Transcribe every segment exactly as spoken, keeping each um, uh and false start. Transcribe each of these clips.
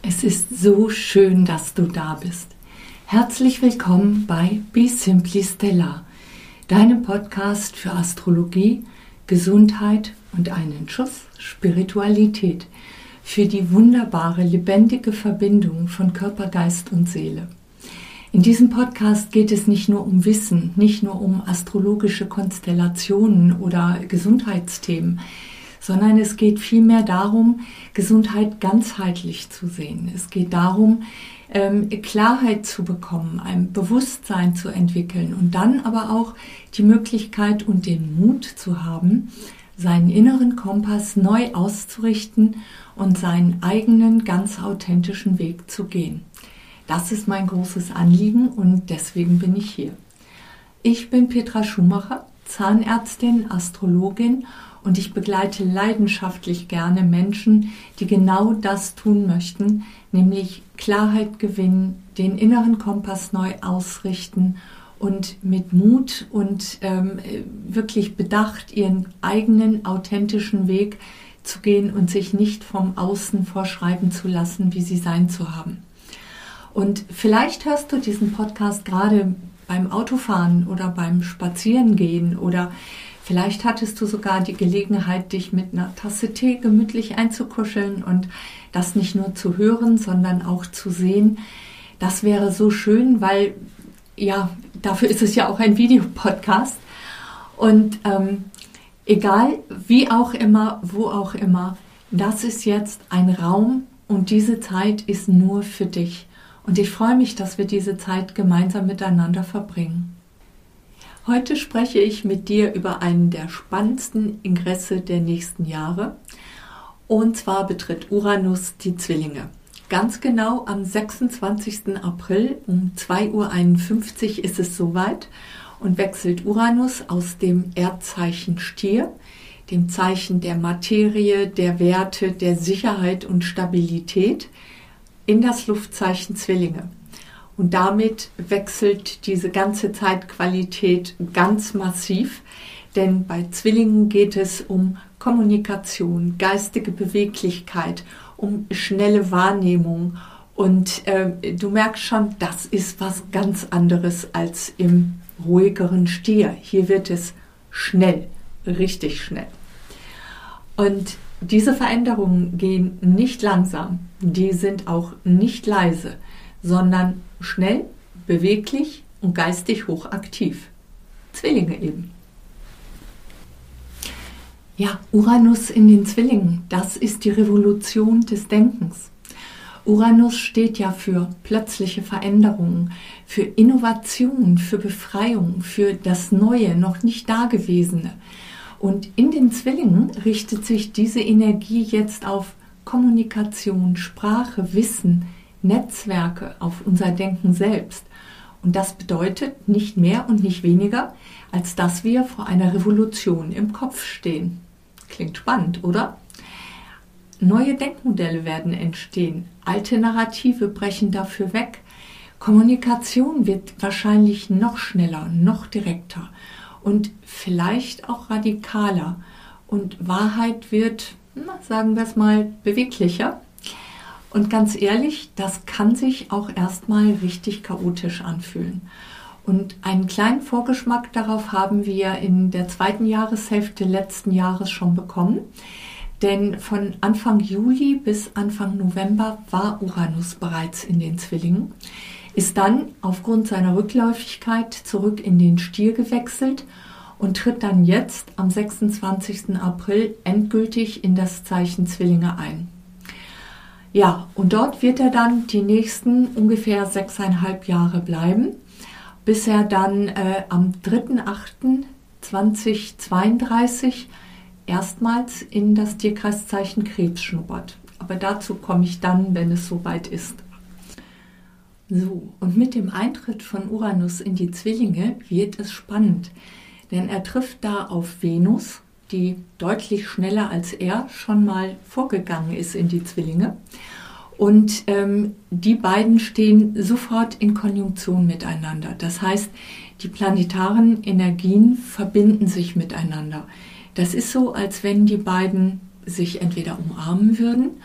Es ist so schön, dass du da bist. Herzlich willkommen bei Be Simply Stellar, deinem Podcast für Astrologie, Gesundheit und einen Schuss Spiritualität für die wunderbare, lebendige Verbindung von Körper, Geist und Seele. In diesem Podcast geht es nicht nur um Wissen, nicht nur um astrologische Konstellationen oder Gesundheitsthemen, sondern es geht vielmehr darum, Gesundheit ganzheitlich zu sehen. Es geht darum, ähm, Klarheit zu bekommen, ein Bewusstsein zu entwickeln und dann aber auch die Möglichkeit und den Mut zu haben, seinen inneren Kompass neu auszurichten und seinen eigenen, ganz authentischen Weg zu gehen. Das ist mein großes Anliegen und deswegen bin ich hier. Ich bin Petra Schumacher, Zahnärztin, Astrologin und ich begleite leidenschaftlich gerne Menschen, die genau das tun möchten, nämlich Klarheit gewinnen, den inneren Kompass neu ausrichten und mit Mut und ähm, wirklich bedacht ihren eigenen authentischen Weg zu gehen und sich nicht vom Außen vorschreiben zu lassen, wie sie sein zu haben. Und vielleicht hörst du diesen Podcast gerade beim Autofahren oder beim Spazierengehen oder vielleicht hattest du sogar die Gelegenheit, dich mit einer Tasse Tee gemütlich einzukuscheln und das nicht nur zu hören, sondern auch zu sehen. Das wäre so schön, weil ja, dafür ist es ja auch ein Videopodcast. Und ähm, egal, wie auch immer, wo auch immer, das ist jetzt ein Raum und diese Zeit ist nur für dich. Und ich freue mich, dass wir diese Zeit gemeinsam miteinander verbringen. Heute spreche ich mit dir über einen der spannendsten Ingresse der nächsten Jahre. Und zwar betritt Uranus die Zwillinge. Ganz genau am sechsundzwanzigsten April um zwei Uhr einundfünfzig ist es soweit und wechselt Uranus aus dem Erdzeichen Stier, dem Zeichen der Materie, der Werte, der Sicherheit und Stabilität, in das Luftzeichen Zwillinge. Und damit wechselt diese ganze Zeitqualität ganz massiv, denn bei Zwillingen geht es um Kommunikation, geistige Beweglichkeit, um schnelle Wahrnehmung. Und äh, du merkst schon, das ist was ganz anderes als im ruhigeren Stier. Hier wird es schnell, richtig schnell. Und diese Veränderungen gehen nicht langsam, die sind auch nicht leise, sondern schnell, beweglich und geistig hochaktiv. Zwillinge eben. Ja, Uranus in den Zwillingen, das ist die Revolution des Denkens. Uranus steht ja für plötzliche Veränderungen, für Innovation, für Befreiung, für das Neue, noch nicht Dagewesene. Und in den Zwillingen richtet sich diese Energie jetzt auf Kommunikation, Sprache, Wissen, Netzwerke, auf unser Denken selbst. Und das bedeutet nicht mehr und nicht weniger, als dass wir vor einer Revolution im Kopf stehen. Klingt spannend, oder? Neue Denkmodelle werden entstehen, alte Narrative brechen dafür weg. Kommunikation wird wahrscheinlich noch schneller, noch direkter und vielleicht auch radikaler. Und Wahrheit wird, na, sagen wir es mal, beweglicher. Und ganz ehrlich, das kann sich auch erstmal richtig chaotisch anfühlen. Und einen kleinen Vorgeschmack darauf haben wir in der zweiten Jahreshälfte letzten Jahres schon bekommen. Denn von Anfang Juli bis Anfang November war Uranus bereits in den Zwillingen, ist dann aufgrund seiner Rückläufigkeit zurück in den Stier gewechselt und tritt dann jetzt am sechsundzwanzigsten April endgültig in das Zeichen Zwillinge ein. Ja, und dort wird er dann die nächsten ungefähr sechseinhalb Jahre bleiben, bis er dann äh, am dritten achten zweitausendzweiunddreißig erstmals in das Tierkreiszeichen Krebs schnuppert. Aber dazu komme ich dann, wenn es soweit ist. So, und mit dem Eintritt von Uranus in die Zwillinge wird es spannend, denn er trifft da auf Venus, die deutlich schneller als er schon mal vorgegangen ist in die Zwillinge. Und ähm, die beiden stehen sofort in Konjunktion miteinander. Das heißt, die planetaren Energien verbinden sich miteinander. Das ist so, als wenn die beiden sich entweder umarmen würden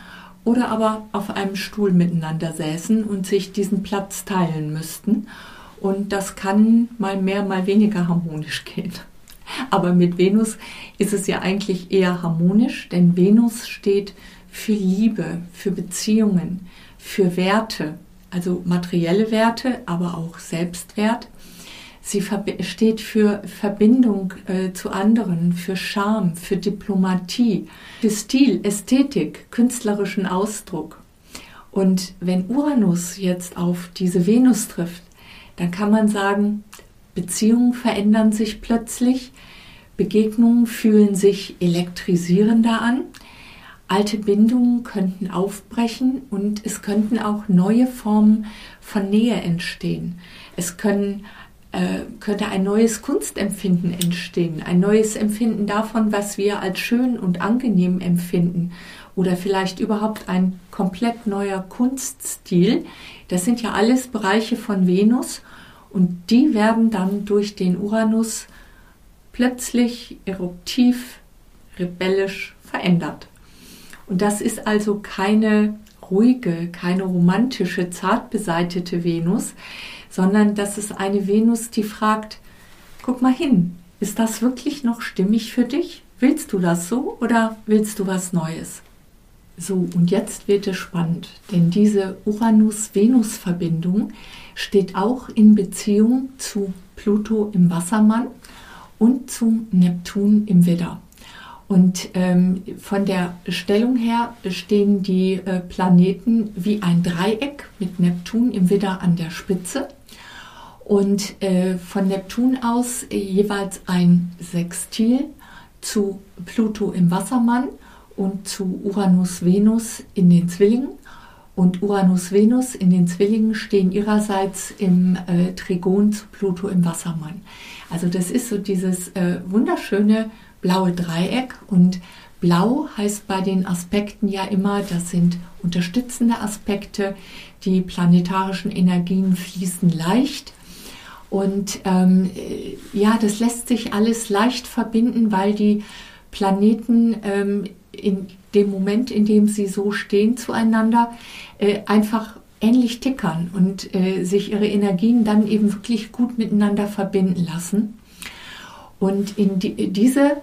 oder aber auf einem Stuhl miteinander säßen und sich diesen Platz teilen müssten. Und das kann mal mehr, mal weniger harmonisch gehen. Aber mit Venus ist es ja eigentlich eher harmonisch, denn Venus steht für Liebe, für Beziehungen, für Werte, also materielle Werte, aber auch Selbstwert. Sie steht für Verbindung äh, zu anderen, für Charme, für Diplomatie, für Stil, Ästhetik, künstlerischen Ausdruck. Und wenn Uranus jetzt auf diese Venus trifft, dann kann man sagen, Beziehungen verändern sich plötzlich, Begegnungen fühlen sich elektrisierender an, alte Bindungen könnten aufbrechen und es könnten auch neue Formen von Nähe entstehen. Es können, äh, könnte ein neues Kunstempfinden entstehen, ein neues Empfinden davon, was wir als schön und angenehm empfinden oder vielleicht überhaupt ein komplett neuer Kunststil. Das sind ja alles Bereiche von Venus und die werden dann durch den Uranus plötzlich eruptiv, rebellisch verändert. Und das ist also keine ruhige, keine romantische, zart beseitete Venus, sondern das ist eine Venus, die fragt, guck mal hin, ist das wirklich noch stimmig für dich? Willst du das so oder willst du was Neues? So, und jetzt wird es spannend, denn diese Uranus-Venus-Verbindung steht auch in Beziehung zu Pluto im Wassermann und zum Neptun im Widder. Und ähm, von der Stellung her stehen die äh, Planeten wie ein Dreieck mit Neptun im Widder an der Spitze und äh, von Neptun aus äh, jeweils ein Sextil zu Pluto im Wassermann und zu Uranus-Venus in den Zwillingen. Und Uranus-Venus in den Zwillingen stehen ihrerseits im äh, Trigon zu Pluto im Wassermann. Also das ist so dieses äh, wunderschöne blaue Dreieck und blau heißt bei den Aspekten ja immer, das sind unterstützende Aspekte, die planetarischen Energien fließen leicht und ähm, ja, das lässt sich alles leicht verbinden, weil die Planeten ähm, in dem Moment, in dem sie so stehen zueinander, äh, einfach ähnlich tickern und äh, sich ihre Energien dann eben wirklich gut miteinander verbinden lassen. Und in die, diese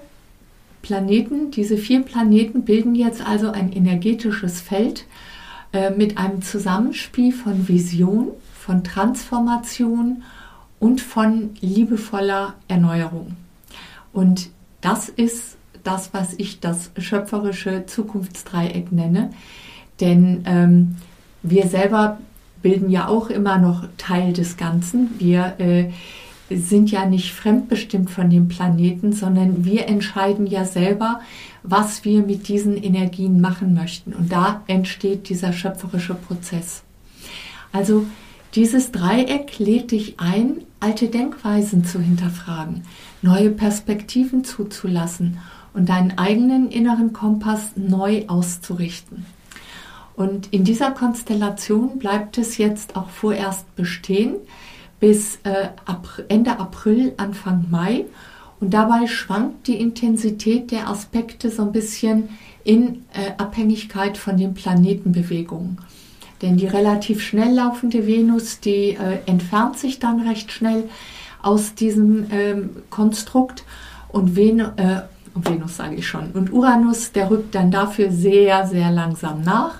Planeten, diese vier Planeten bilden jetzt also ein energetisches Feld äh, mit einem Zusammenspiel von Vision, von Transformation und von liebevoller Erneuerung. Und das ist das, was ich das schöpferische Zukunftsdreieck nenne. Denn ähm, wir selber bilden ja auch immer noch Teil des Ganzen. Wir äh, sind ja nicht fremdbestimmt von dem Planeten, sondern wir entscheiden ja selber, was wir mit diesen Energien machen möchten. Und da entsteht dieser schöpferische Prozess. Also dieses Dreieck lädt dich ein, alte Denkweisen zu hinterfragen, neue Perspektiven zuzulassen und deinen eigenen inneren Kompass neu auszurichten. Und in dieser Konstellation bleibt es jetzt auch vorerst bestehen, bis äh, Ende April, Anfang Mai. Und dabei schwankt die Intensität der Aspekte so ein bisschen in äh, Abhängigkeit von den Planetenbewegungen. Denn die relativ schnell laufende Venus, die äh, entfernt sich dann recht schnell aus diesem ähm, Konstrukt. Und Ven äh, Venus sage ich schon. Und Uranus, der rückt dann dafür sehr, sehr langsam nach.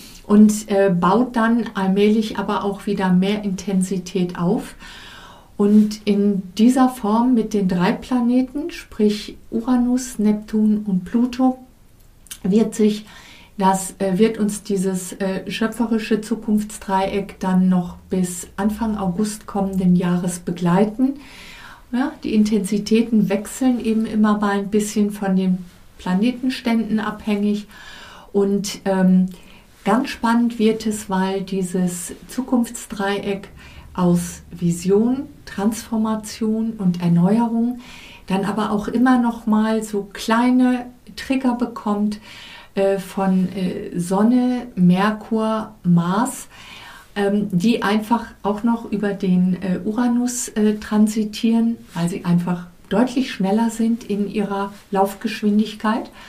Und äh, baut dann allmählich aber auch wieder mehr Intensität auf. Und in dieser Form mit den drei Planeten, sprich Uranus, Neptun und Pluto, wird sich das, äh, wird uns dieses äh, schöpferische Zukunftsdreieck dann noch bis Anfang August kommenden Jahres begleiten. Ja, die Intensitäten wechseln eben immer mal ein bisschen von den Planetenständen abhängig und ähm, ganz spannend wird es, weil dieses Zukunftsdreieck aus Vision, Transformation und Erneuerung dann aber auch immer noch mal so kleine Trigger bekommt äh, von äh, Sonne, Merkur, Mars, ähm, die einfach auch noch über den äh, Uranus äh, transitieren, weil sie einfach deutlich schneller sind in ihrer Laufgeschwindigkeit.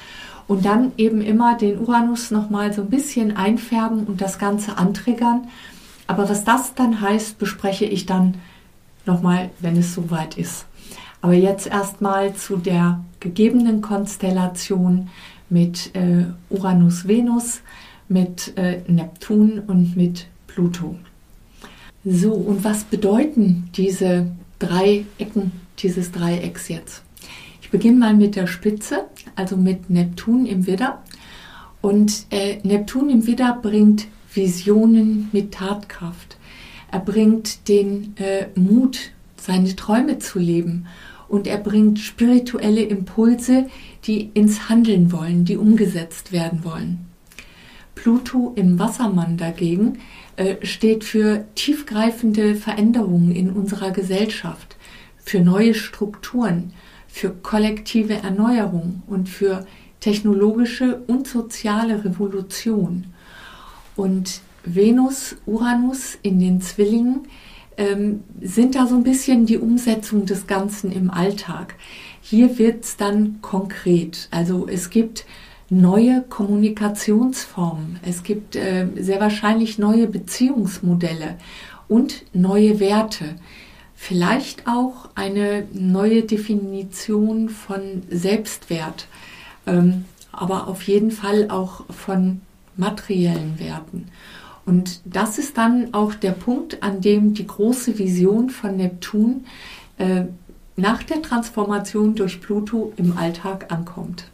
Und dann eben immer den Uranus nochmal so ein bisschen einfärben und das Ganze antriggern. Aber was das dann heißt, bespreche ich dann nochmal, wenn es soweit ist. Aber jetzt erstmal zu der gegebenen Konstellation mit äh, Uranus-Venus, mit äh, Neptun und mit Pluto. So, und was bedeuten diese drei Ecken dieses Dreiecks jetzt? Ich beginne mal mit der Spitze, also mit Neptun im Widder. Und äh, Neptun im Widder bringt Visionen mit Tatkraft. Er bringt den äh, Mut, seine Träume zu leben. Und er bringt spirituelle Impulse, die ins Handeln wollen, die umgesetzt werden wollen. Pluto im Wassermann dagegen äh, steht für tiefgreifende Veränderungen in unserer Gesellschaft, für neue Strukturen, für kollektive Erneuerung und für technologische und soziale Revolution. Und Venus, Uranus in den Zwillingen ähm, sind da so ein bisschen die Umsetzung des Ganzen im Alltag. Hier wird es dann konkret. Also es gibt neue Kommunikationsformen, es gibt äh, sehr wahrscheinlich neue Beziehungsmodelle und neue Werte. Vielleicht auch eine neue Definition von Selbstwert, ähm, aber auf jeden Fall auch von materiellen Werten. Und das ist dann auch der Punkt, an dem die große Vision von Neptun äh, nach der Transformation durch Pluto im Alltag ankommt.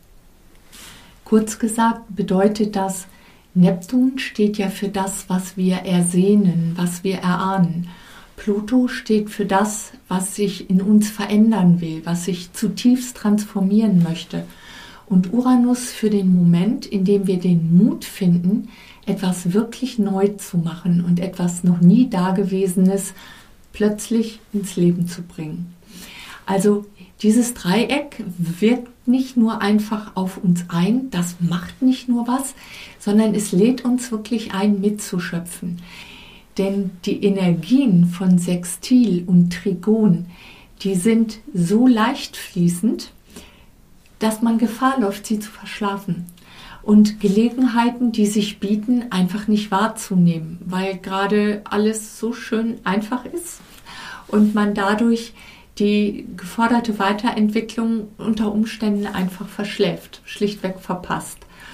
Kurz gesagt bedeutet das, Neptun steht ja für das, was wir ersehnen, was wir erahnen. Pluto steht für das, was sich in uns verändern will, was sich zutiefst transformieren möchte. Und Uranus für den Moment, in dem wir den Mut finden, etwas wirklich neu zu machen und etwas noch nie Dagewesenes plötzlich ins Leben zu bringen. Also dieses Dreieck wirkt nicht nur einfach auf uns ein, das macht nicht nur was, sondern es lädt uns wirklich ein, mitzuschöpfen. Denn die Energien von Sextil und Trigon, die sind so leicht fließend, dass man Gefahr läuft, sie zu verschlafen. Und Gelegenheiten, die sich bieten, einfach nicht wahrzunehmen, weil gerade alles so schön einfach ist und man dadurch die geforderte Weiterentwicklung unter Umständen einfach verschläft, schlichtweg verpasst.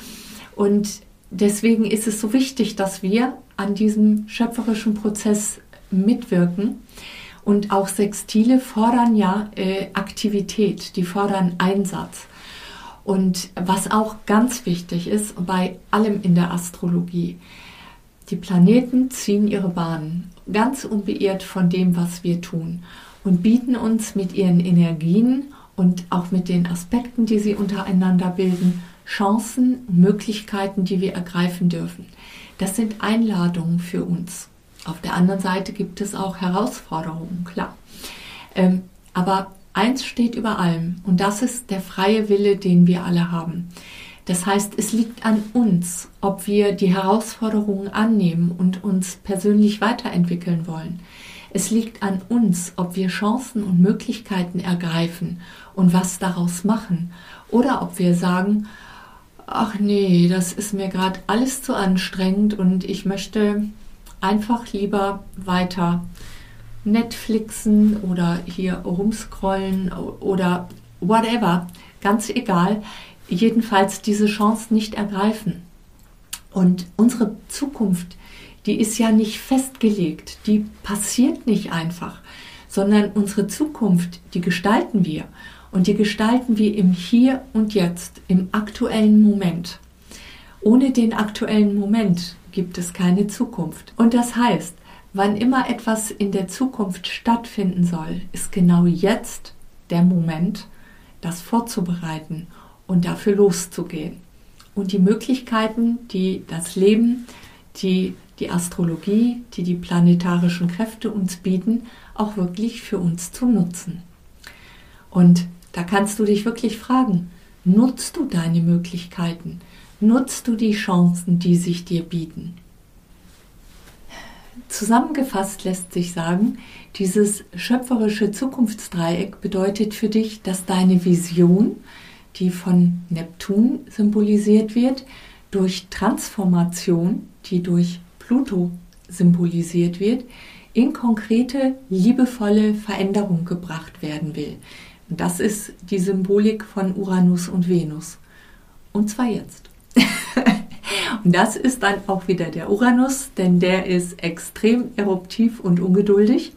Und deswegen ist es so wichtig, dass wir an diesem schöpferischen Prozess mitwirken. Und auch Sextile fordern ja äh, Aktivität, die fordern Einsatz. Und was auch ganz wichtig ist bei allem in der Astrologie, die Planeten ziehen ihre Bahnen, ganz unbeirrt von dem, was wir tun, und bieten uns mit ihren Energien und auch mit den Aspekten, die sie untereinander bilden, Chancen, Möglichkeiten, die wir ergreifen dürfen. Das sind Einladungen für uns. Auf der anderen Seite gibt es auch Herausforderungen, klar. Ähm, aber eins steht über allem und das ist der freie Wille, den wir alle haben. Das heißt, es liegt an uns, ob wir die Herausforderungen annehmen und uns persönlich weiterentwickeln wollen. Es liegt an uns, ob wir Chancen und Möglichkeiten ergreifen und was daraus machen. Oder ob wir sagen, ach nee, das ist mir gerade alles zu anstrengend und ich möchte einfach lieber weiter Netflixen oder hier rumscrollen oder whatever, ganz egal, jedenfalls diese Chance nicht ergreifen. Und unsere Zukunft, die ist ja nicht festgelegt, die passiert nicht einfach, sondern unsere Zukunft, die gestalten wir und die gestalten wir im Hier und Jetzt, im aktuellen Moment. Ohne den aktuellen Moment gibt es keine Zukunft. Und das heißt, wann immer etwas in der Zukunft stattfinden soll, ist genau jetzt der Moment, das vorzubereiten und dafür loszugehen. Und die Möglichkeiten, die das Leben, die die Astrologie, die die planetarischen Kräfte uns bieten, auch wirklich für uns zu nutzen. Und da kannst du dich wirklich fragen, nutzt du deine Möglichkeiten? Nutzt du die Chancen, die sich dir bieten? Zusammengefasst lässt sich sagen, dieses schöpferische Zukunftsdreieck bedeutet für dich, dass deine Vision, die von Neptun symbolisiert wird, durch Transformation, die durch Pluto symbolisiert wird, in konkrete, liebevolle Veränderung gebracht werden will. Und das ist die Symbolik von Uranus und Venus. Und zwar jetzt. Und das ist dann auch wieder der Uranus, denn der ist extrem eruptiv und ungeduldig.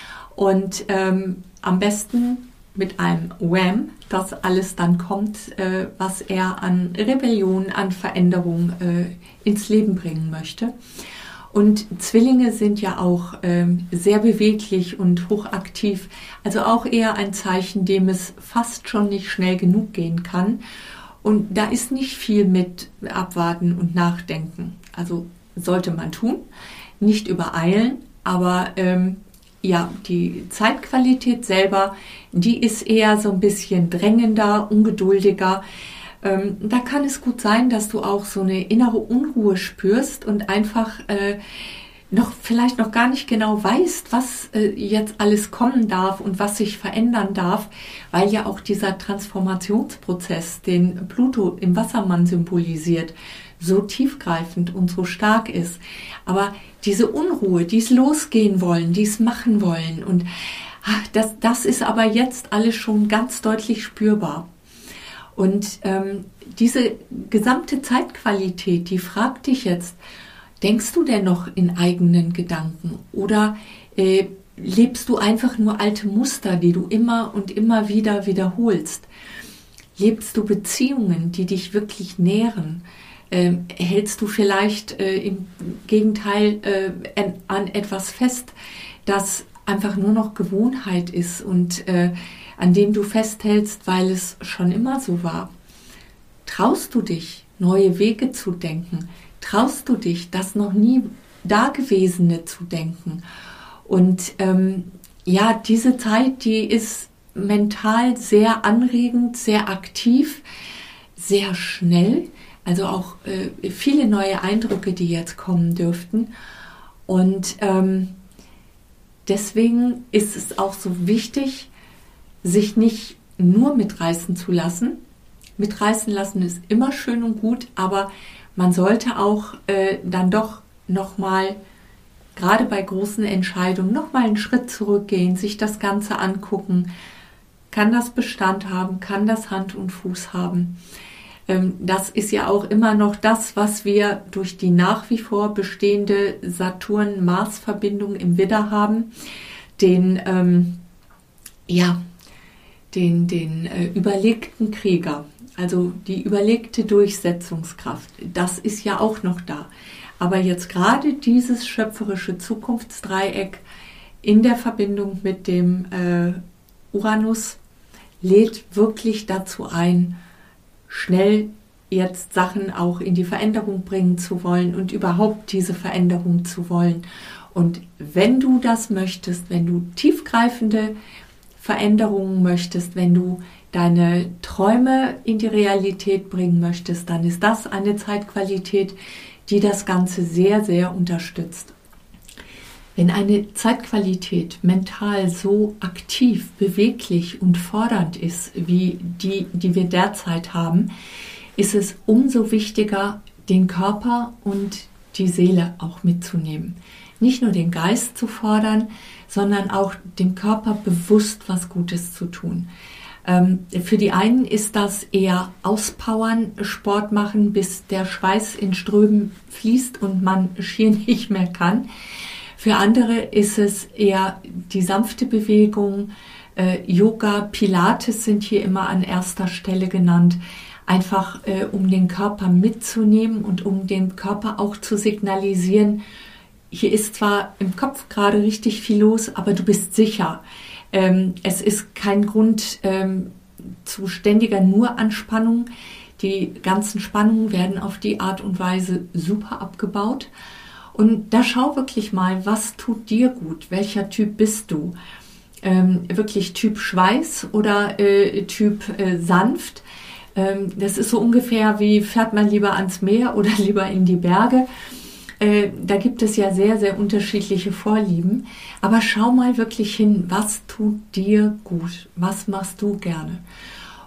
Und ähm, am besten mit einem Wham, dass alles dann kommt, äh, was er an Rebellion, an Veränderung äh, ins Leben bringen möchte. Und Zwillinge sind ja auch ähm, sehr beweglich und hochaktiv, also auch eher ein Zeichen, dem es fast schon nicht schnell genug gehen kann. Und da ist nicht viel mit Abwarten und Nachdenken. Also sollte man tun, nicht übereilen, aber ähm, ja, die Zeitqualität selber, die ist eher so ein bisschen drängender, ungeduldiger. Ähm, da kann es gut sein, dass du auch so eine innere Unruhe spürst und einfach äh, noch vielleicht noch gar nicht genau weißt, was äh, jetzt alles kommen darf und was sich verändern darf, weil ja auch dieser Transformationsprozess, den Pluto im Wassermann symbolisiert, so tiefgreifend und so stark ist. Aber diese Unruhe, die es losgehen wollen, die es machen wollen und ach, das, das ist aber jetzt alles schon ganz deutlich spürbar. Und ähm, diese gesamte Zeitqualität, die fragt dich jetzt, denkst du denn noch in eigenen Gedanken oder äh, lebst du einfach nur alte Muster, die du immer und immer wieder wiederholst? Lebst du Beziehungen, die dich wirklich nähren? Ähm, hältst du vielleicht äh, im Gegenteil äh, an etwas fest, das einfach nur noch Gewohnheit ist und äh, an dem du festhältst, weil es schon immer so war? Traust du dich, neue Wege zu denken? Traust du dich, das noch nie Dagewesene zu denken? Und ähm, ja, diese Zeit, die ist mental sehr anregend, sehr aktiv, sehr schnell. Also auch äh, viele neue Eindrücke, die jetzt kommen dürften. Und ähm, deswegen ist es auch so wichtig, sich nicht nur mitreißen zu lassen. Mitreißen lassen ist immer schön und gut, aber man sollte auch äh, dann doch nochmal, gerade bei großen Entscheidungen, nochmal einen Schritt zurückgehen, sich das Ganze angucken. Kann das Bestand haben? Kann das Hand und Fuß haben? Ähm, das ist ja auch immer noch das, was wir durch die nach wie vor bestehende Saturn-Mars-Verbindung im Widder haben. Den, ähm, ja, den, den äh, überlegten Krieger, also die überlegte Durchsetzungskraft, das ist ja auch noch da. Aber jetzt gerade dieses schöpferische Zukunftsdreieck in der Verbindung mit dem äh, Uranus lädt wirklich dazu ein, schnell jetzt Sachen auch in die Veränderung bringen zu wollen und überhaupt diese Veränderung zu wollen. Und wenn du das möchtest, wenn du tiefgreifende Veränderungen möchtest, wenn du deine Träume in die Realität bringen möchtest, dann ist das eine Zeitqualität, die das Ganze sehr, sehr unterstützt. Wenn eine Zeitqualität mental so aktiv, beweglich und fordernd ist, wie die, die wir derzeit haben, ist es umso wichtiger, den Körper und die Seele auch mitzunehmen. Nicht nur den Geist zu fordern, sondern auch dem Körper bewusst was Gutes zu tun. Ähm, für die einen ist das eher Auspowern, Sport machen, bis der Schweiß in Strömen fließt und man schier nicht mehr kann. Für andere ist es eher die sanfte Bewegung, äh, Yoga, Pilates sind hier immer an erster Stelle genannt, einfach äh, um den Körper mitzunehmen und um dem Körper auch zu signalisieren, hier ist zwar im Kopf gerade richtig viel los, aber du bist sicher. Ähm, es ist kein Grund ähm, zu ständiger Nur-Anspannung. Die ganzen Spannungen werden auf die Art und Weise super abgebaut. Und da schau wirklich mal, was tut dir gut? Welcher Typ bist du? Ähm, wirklich Typ Schweiß oder äh, Typ äh, sanft? Ähm, das ist so ungefähr wie, fährt man lieber ans Meer oder lieber in die Berge? Äh, da gibt es ja sehr, sehr unterschiedliche Vorlieben. Aber schau mal wirklich hin, was tut dir gut? Was machst du gerne?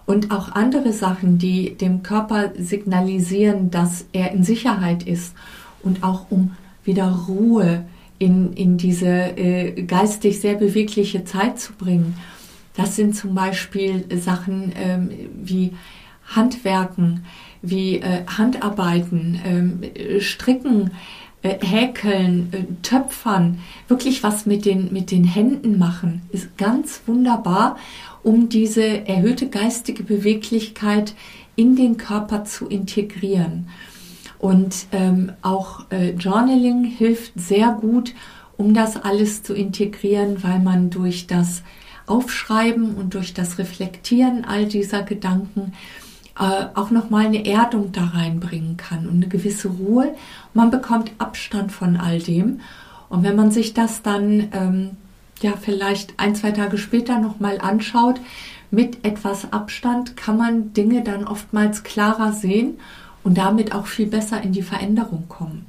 und auch andere Sachen, die dem Körper signalisieren, dass er in Sicherheit ist und auch um wieder Ruhe in, in diese äh, geistig sehr bewegliche Zeit zu bringen. Das sind zum Beispiel Sachen ähm, wie Handwerken, wie äh, Handarbeiten, äh, Stricken, äh, Häkeln, äh, Töpfern, wirklich was mit den, mit den Händen machen, ist ganz wunderbar, um diese erhöhte geistige Beweglichkeit in den Körper zu integrieren. Und ähm, auch äh, Journaling hilft sehr gut, um das alles zu integrieren, weil man durch das Aufschreiben und durch das Reflektieren all dieser Gedanken äh, auch nochmal eine Erdung da reinbringen kann und eine gewisse Ruhe. Man bekommt Abstand von all dem. Und wenn man sich das dann ähm, ja vielleicht ein, zwei Tage später nochmal anschaut, mit etwas Abstand kann man Dinge dann oftmals klarer sehen und damit auch viel besser in die Veränderung kommen.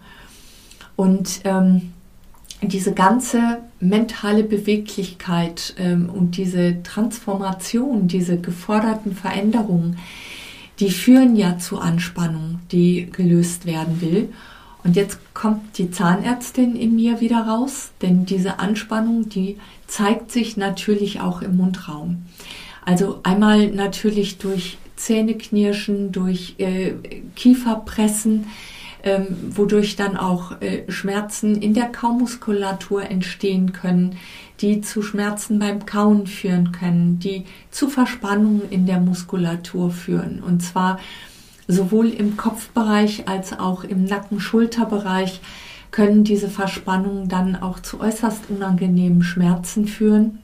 Und ähm, diese ganze mentale Beweglichkeit ähm, und diese Transformation, diese geforderten Veränderungen, die führen ja zu Anspannung, die gelöst werden will. Und jetzt kommt die Zahnärztin in mir wieder raus, denn diese Anspannung, die zeigt sich natürlich auch im Mundraum. Also einmal natürlich durch Zähneknirschen, durch äh, Kieferpressen, ähm, wodurch dann auch äh, Schmerzen in der Kaumuskulatur entstehen können, die zu Schmerzen beim Kauen führen können, die zu Verspannungen in der Muskulatur führen. Und zwar sowohl im Kopfbereich als auch im Nacken-Schulterbereich können diese Verspannungen dann auch zu äußerst unangenehmen Schmerzen führen.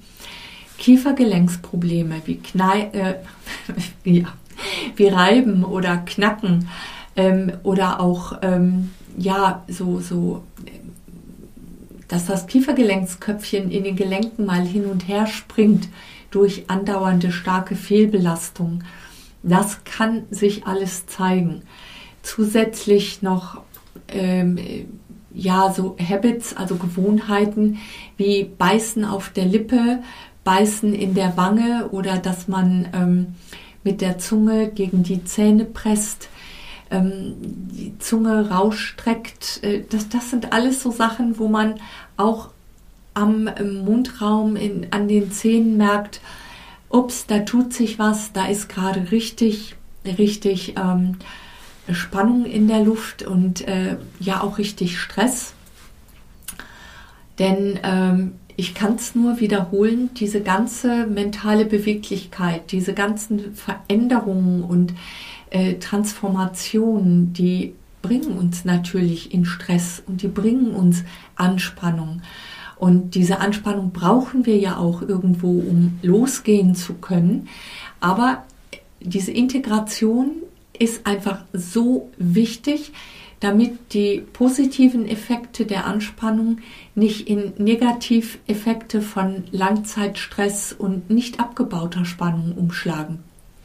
Kiefergelenksprobleme wie, Knei- äh, ja, wie Reiben oder Knacken ähm, oder auch ähm, ja so so dass das Kiefergelenksköpfchen in den Gelenken mal hin und her springt durch andauernde starke Fehlbelastung. Das kann sich alles zeigen. Zusätzlich noch ähm, ja so Habits, also Gewohnheiten wie Beißen auf der Lippe, Beißen in der Wange oder dass man ähm, mit der Zunge gegen die Zähne presst, ähm, die Zunge rausstreckt. Äh, das, das sind alles so Sachen, wo man auch am im Mundraum in, an den Zähnen merkt, ups, da tut sich was, da ist gerade richtig, richtig ähm, Spannung in der Luft und äh, ja auch richtig Stress. Denn ähm, ich kann es nur wiederholen, diese ganze mentale Beweglichkeit, diese ganzen Veränderungen und äh, Transformationen, die bringen uns natürlich in Stress und die bringen uns Anspannung. Und diese Anspannung brauchen wir ja auch irgendwo, um losgehen zu können. Aber diese Integration ist einfach so wichtig, damit die positiven Effekte der Anspannung nicht in Negativeffekte von Langzeitstress und nicht abgebauter Spannung umschlagen.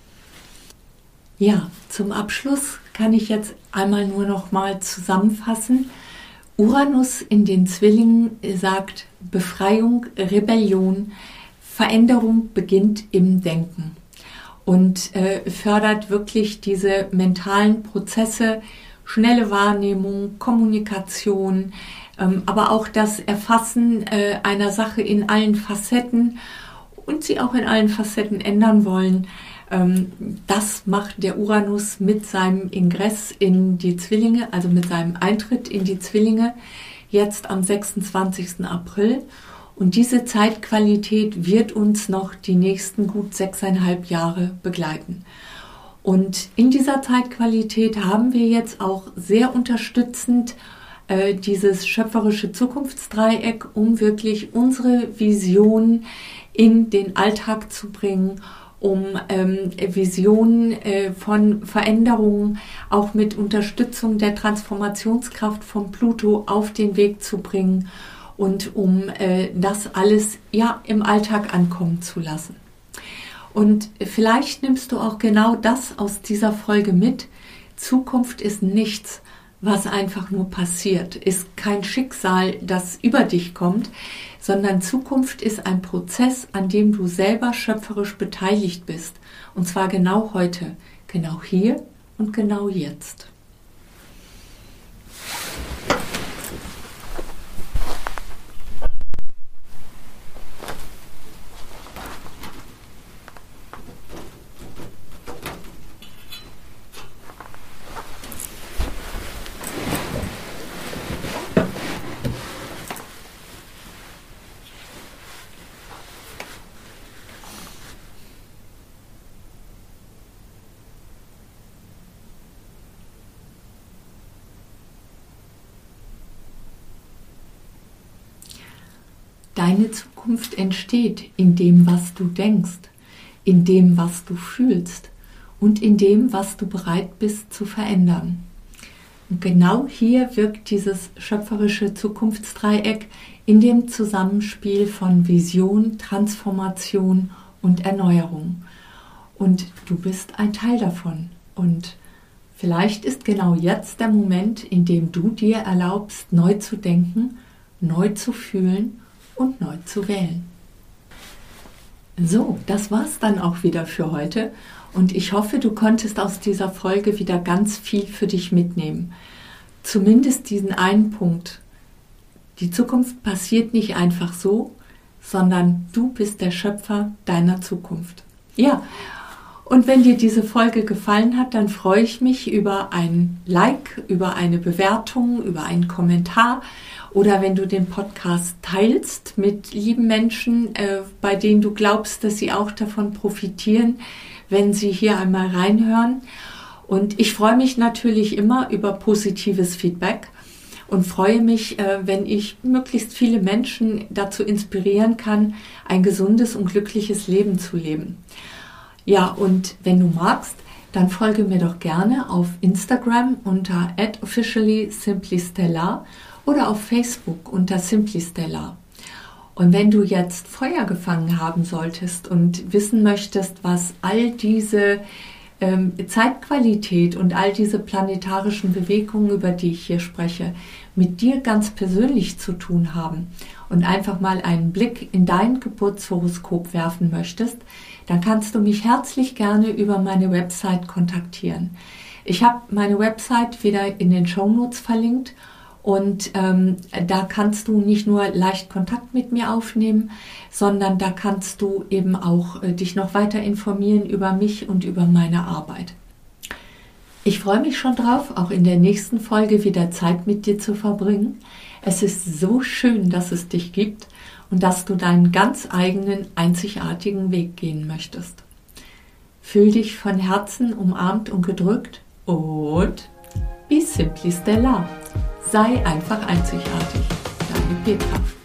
Ja, zum Abschluss kann ich jetzt einmal nur noch mal zusammenfassen. Uranus in den Zwillingen sagt Befreiung, Rebellion, Veränderung beginnt im Denken und äh, fördert wirklich diese mentalen Prozesse, schnelle Wahrnehmung, Kommunikation, ähm, aber auch das Erfassen äh, einer Sache in allen Facetten und sie auch in allen Facetten ändern wollen. Ähm, das macht der Uranus mit seinem Ingress in die Zwillinge, also mit seinem Eintritt in die Zwillinge, jetzt am sechsundzwanzigsten April. Und diese Zeitqualität wird uns noch die nächsten gut sechseinhalb Jahre begleiten. Und in dieser Zeitqualität haben wir jetzt auch sehr unterstützend äh, dieses schöpferische Zukunftsdreieck, um wirklich unsere Vision in den Alltag zu bringen, um ähm, Visionen äh, von Veränderungen auch mit Unterstützung der Transformationskraft von Pluto auf den Weg zu bringen und um äh, das alles ja im Alltag ankommen zu lassen. Und vielleicht nimmst du auch genau das aus dieser Folge mit. Zukunft ist nichts, was einfach nur passiert, ist kein Schicksal, das über dich kommt, sondern Zukunft ist ein Prozess, an dem du selber schöpferisch beteiligt bist. Und zwar genau heute, genau hier und genau jetzt. Deine Zukunft entsteht in dem, was du denkst, in dem, was du fühlst und in dem, was du bereit bist zu verändern. Und genau hier wirkt dieses schöpferische Zukunftsdreieck in dem Zusammenspiel von Vision, Transformation und Erneuerung. Und du bist ein Teil davon. Und vielleicht ist genau jetzt der Moment, in dem du dir erlaubst, neu zu denken, neu zu fühlen und neu zu wählen. So, das war's dann auch wieder für heute und ich hoffe, du konntest aus dieser Folge wieder ganz viel für dich mitnehmen. Zumindest diesen einen Punkt. Die Zukunft passiert nicht einfach so, sondern du bist der Schöpfer deiner Zukunft. Ja, und wenn dir diese Folge gefallen hat, dann freue ich mich über ein Like, über eine Bewertung, über einen Kommentar oder wenn du den Podcast teilst mit lieben Menschen, äh, bei denen du glaubst, dass sie auch davon profitieren, wenn sie hier einmal reinhören. Und ich freue mich natürlich immer über positives Feedback und freue mich, äh, wenn ich möglichst viele Menschen dazu inspirieren kann, ein gesundes und glückliches Leben zu leben. Ja, und wenn du magst, dann folge mir doch gerne auf Instagram unter at officially simply stellar oder auf Facebook unter Simply Stellar. Und wenn du jetzt Feuer gefangen haben solltest und wissen möchtest, was all diese ähm, Zeitqualität und all diese planetarischen Bewegungen, über die ich hier spreche, mit dir ganz persönlich zu tun haben und einfach mal einen Blick in dein Geburtshoroskop werfen möchtest, dann kannst du mich herzlich gerne über meine Website kontaktieren. Ich habe meine Website wieder in den Shownotes verlinkt und ähm, da kannst du nicht nur leicht Kontakt mit mir aufnehmen, sondern da kannst du eben auch äh, dich noch weiter informieren über mich und über meine Arbeit. Ich freue mich schon drauf, auch in der nächsten Folge wieder Zeit mit dir zu verbringen. Es ist so schön, dass es dich gibt und dass du deinen ganz eigenen, einzigartigen Weg gehen möchtest. Fühl dich von Herzen umarmt und gedrückt und be simply stellar. Sei einfach einzigartig. Deine Petra.